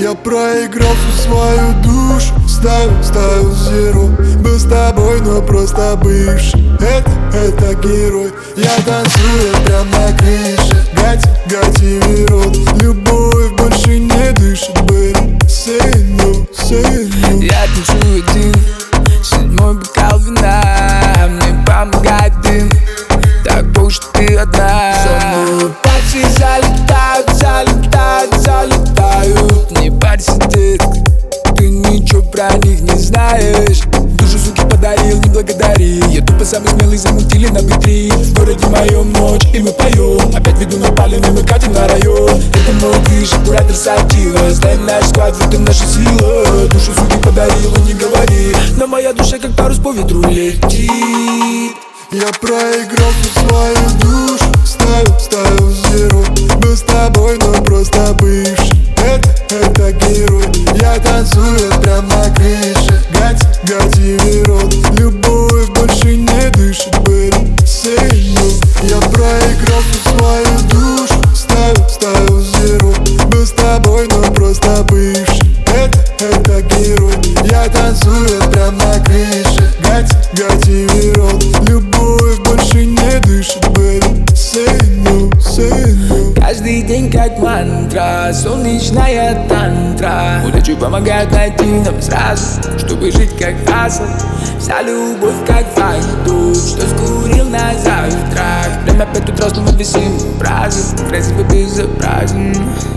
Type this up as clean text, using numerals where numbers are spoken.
Я проиграл всю свою душу, ставил зеро. Был с тобой, но просто бывший. Это герой. Я танцую прям на крыше. Гати рот. Любовь больше не дышит, baby. Say no. Я танцую один, 7-й бокал вина. Мне помогает дым, так больше ты одна. Сонные пальцы залетают. Не парься, детка, ты ничего про них не знаешь. Душу, суки, подарил, не благодари. Я тупо самый смелый, замутили на битри. В городе моем ночь, и мы поем. Опять виду напаленный, мы катим на район. Это мой движ, куратор сатива. Знай наш склад, в этом наша сила. Душу, суки, подарил, не говори. Но моя душа, как парус по ветру, летит. Я проиграл всю свою душу, ставил зеро. Был с тобой, но просто бывший. Это герой. Я танцую прям на крыше. Гати рот. Любовь больше не дышит, baby. Say no. Я проиграл всю свою душу, ставил зеро. Был с тобой, но просто бывший. Это герой. Я танцую прям на крыше. Гати рот. Любовь больше не дышит, baby. Say no. Каждый день как мантра, солнечная тантра. Удачи помогает найти нам сразу, чтобы жить как асфальт. Вся любовь как фактур, что скурил на завтрак. Время 5 утра, снова висим праздник, красиво безобразен.